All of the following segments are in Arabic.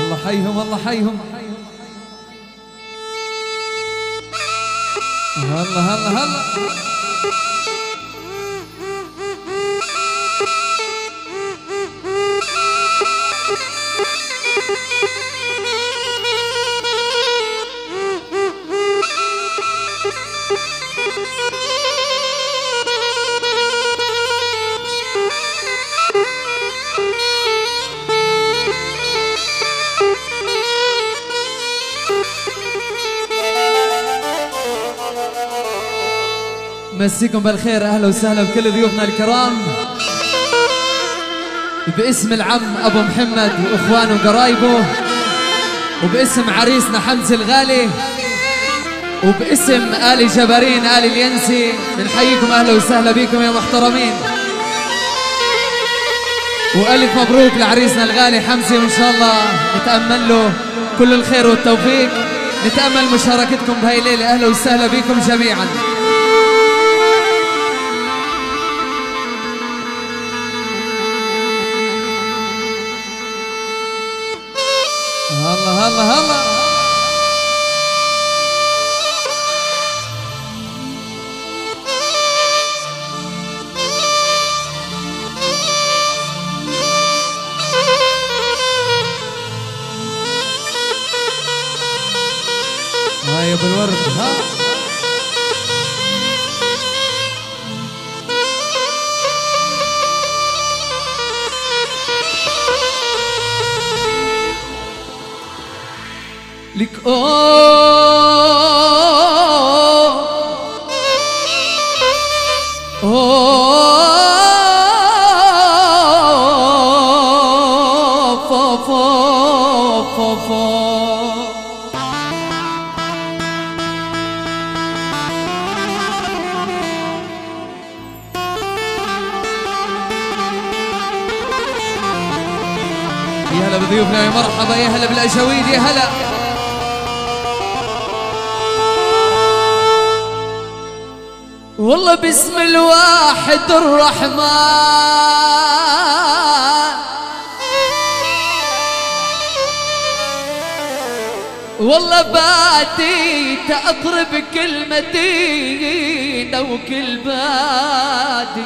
الله حيهم الله حيهم. هلا هلا هلا. مسيكم بالخير، اهلا وسهلا بكل ضيوفنا الكرام. باسم العم ابو محمد واخوانه وقرايبه، وباسم عريسنا حمزه الغالي، وباسم آل جبارين آل الينسي، بنحييكم اهلا وسهلا بكم يا محترمين. والف مبروك لعريسنا الغالي حمزه، وان شاء الله نتامل له كل الخير والتوفيق. نتامل مشاركتكم بهاي الليله، اهلا وسهلا بكم جميعا. هلا هلا هلا. هاي ابو الورد ها. لك يا هلا بضيوفنا، يا مرحبا، يا هلا بالاجاويد، يا هلا. والله باسم الواحد الرحمن، والله باديت اطرب كل مدينة وكل بادي.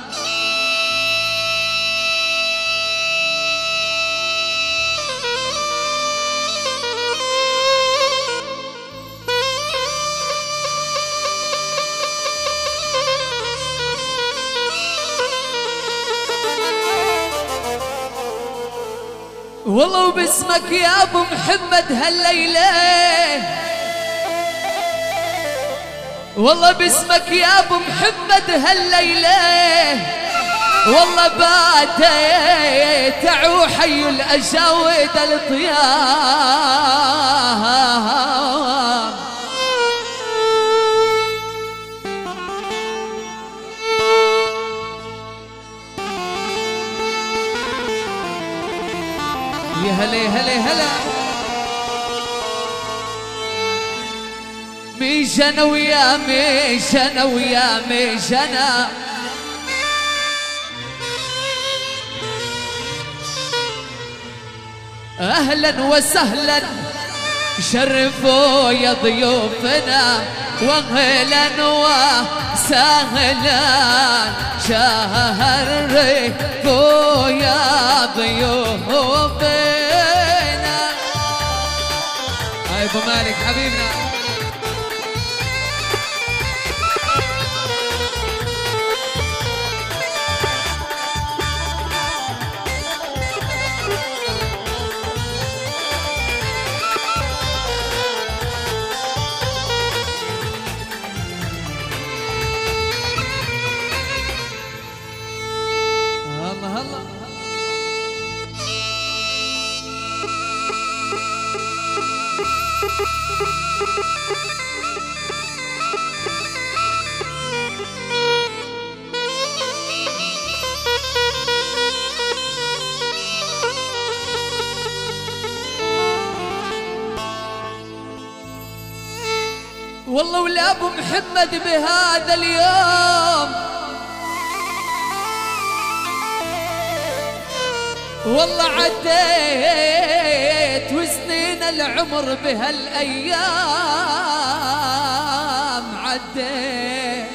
والله وباسمك يا ابو محمد هالليله، والله باسمك يا ابو محمد هالليله، والله باتيت حي الاجاود الطيام. يا هلا يا هلا يا هلا. ميجنا ويا ميجنا ويا ميجنا، اهلا وسهلا شرفوا يا ضيوفنا، واهلا وسهلا شرفوا يا ضيوفنا. هاي ابو مالك حبيبنا. هلا هلا. والله ولا ابو محمد بهذا اليوم، والله عديت لنا العمر بهالايام عدى.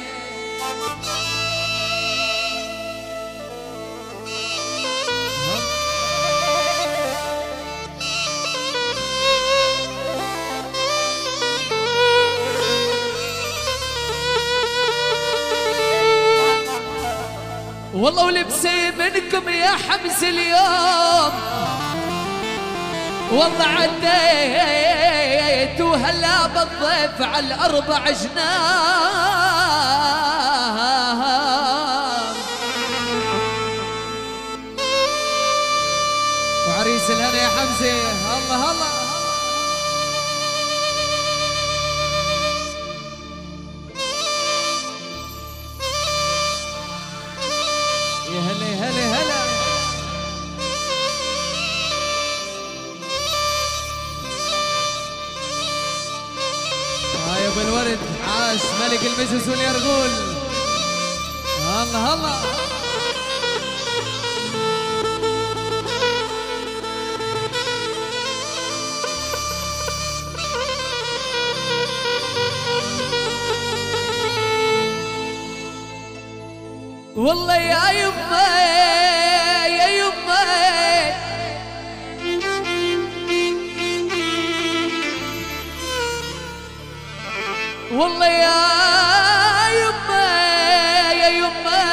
والله ولبسي منكم يا حمز اليوم والله عديت وهلا بالضيف على الأربع جنان. وعريس الهنا يا حمزة الله الله. يا هلا يا هلا هلا. هاي ابو الورد عاش ملك المجلس واليرغول الله الله. والله يا يمه يا يمه والله يا يمه يا يمه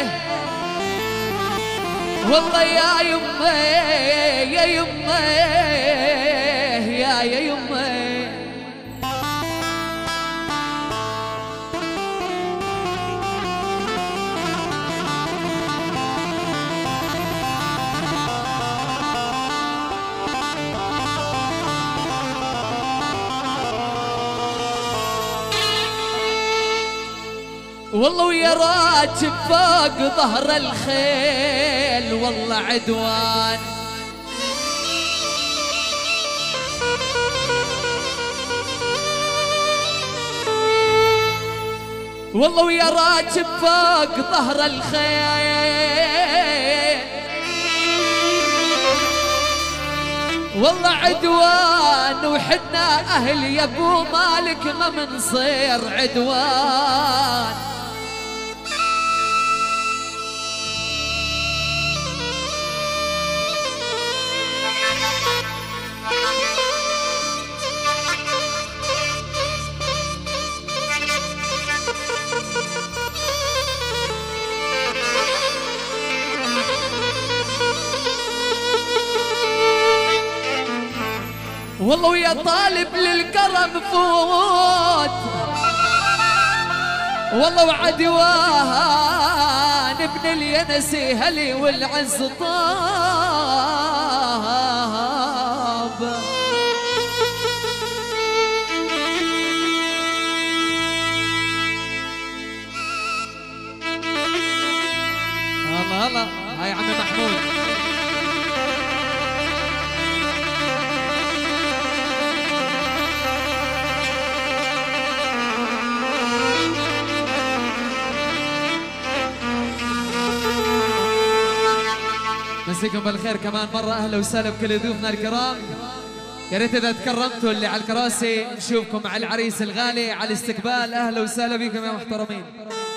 والله يا يمه يا يمه يا يمه. والله ويا راكب فوق ظهر الخيل والله عدوان. والله ويا راكب فوق ظهر الخيل والله عدوان. وحنا اهل يا ابو مالك ما منصير عدوان. والله ويا طالب للكرم فوت والله وعدوان ابن الينسي هلي والعز طاب. الله الله هاي عمي محمود. مسيكم بالخير كمان مرة. أهلا وسهلا بكل ضيوفنا الكرام. يا ريت إذا تكرمتوا اللي على الكراسي نشوفكم على العريس الغالي على الاستقبال. أهلا وسهلا بكم يا محترمين.